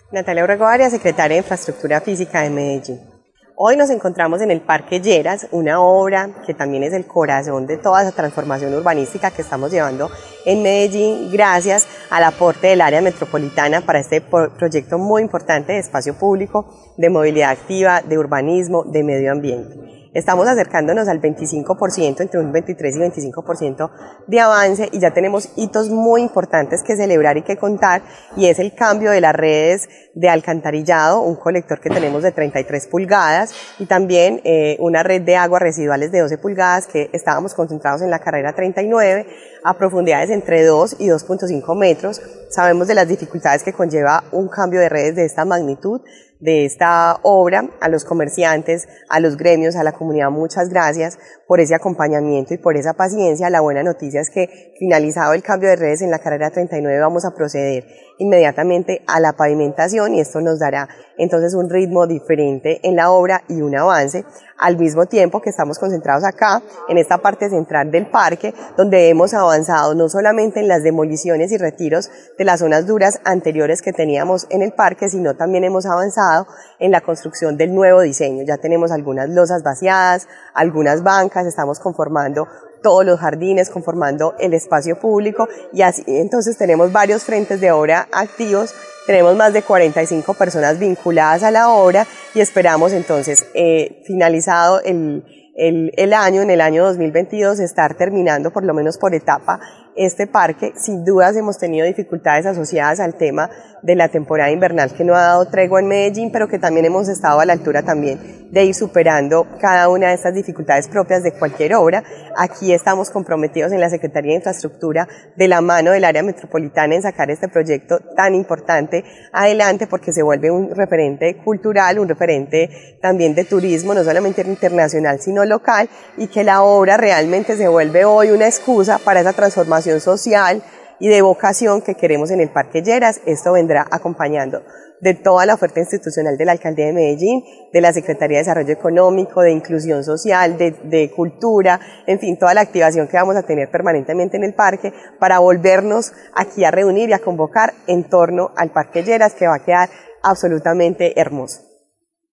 Natalia Urrego Arias, secretaria de Infraestructura Física de Medellín. Hoy nos encontramos en el Parque Lleras, una obra que también es el corazón de toda esa transformación urbanística que estamos llevando en Medellín, gracias al aporte del área metropolitana para este proyecto muy importante de espacio público, de movilidad activa, de urbanismo, de medio ambiente. Estamos acercándonos al 25%, entre un 23 y 25% de avance, y ya tenemos hitos muy importantes que celebrar y que contar, y es el cambio de las redes de alcantarillado, un colector que tenemos de 33 pulgadas y también una red de aguas residuales de 12 pulgadas que estábamos concentrados en la carrera 39 a profundidades entre 2 y 2.5 metros. Sabemos de las dificultades que conlleva un cambio de redes de esta magnitud, de esta obra. A los comerciantes, a los gremios, a la comunidad, muchas gracias por ese acompañamiento y por esa paciencia. La buena noticia es que, finalizado el cambio de redes en la carrera 39, vamos a proceder inmediatamente a la pavimentación, y esto nos dará entonces un ritmo diferente en la obra y un avance, al mismo tiempo que estamos concentrados acá en esta parte central del parque, donde hemos avanzado no solamente en las demoliciones y retiros de las zonas duras anteriores que teníamos en el parque, sino también hemos avanzado en la construcción del nuevo diseño. Ya tenemos algunas losas vaciadas, algunas bancas, estamos conformando todos los jardines, conformando el espacio público, y así entonces tenemos varios frentes de obra activos. Tenemos más de 45 personas vinculadas a la obra y esperamos entonces, finalizado el año, en el año 2022, estar terminando por lo menos por etapa este parque. Sin dudas hemos tenido dificultades asociadas al tema de la temporada invernal, que no ha dado tregua en Medellín, pero que también hemos estado a la altura también de ir superando cada una de estas dificultades propias de cualquier obra. Aquí estamos comprometidos en la Secretaría de Infraestructura, de la mano del área metropolitana, en sacar este proyecto tan importante adelante, porque se vuelve un referente cultural, un referente también de turismo, no solamente internacional, sino local, y que la obra realmente se vuelve hoy una excusa para esa transformación social y de vocación que queremos en el Parque Lleras. Esto vendrá acompañando de toda la oferta institucional de la Alcaldía de Medellín, de la Secretaría de Desarrollo Económico, de Inclusión Social, de Cultura, en fin, toda la activación que vamos a tener permanentemente en el parque para volvernos aquí a reunir y a convocar en torno al Parque Lleras, que va a quedar absolutamente hermoso.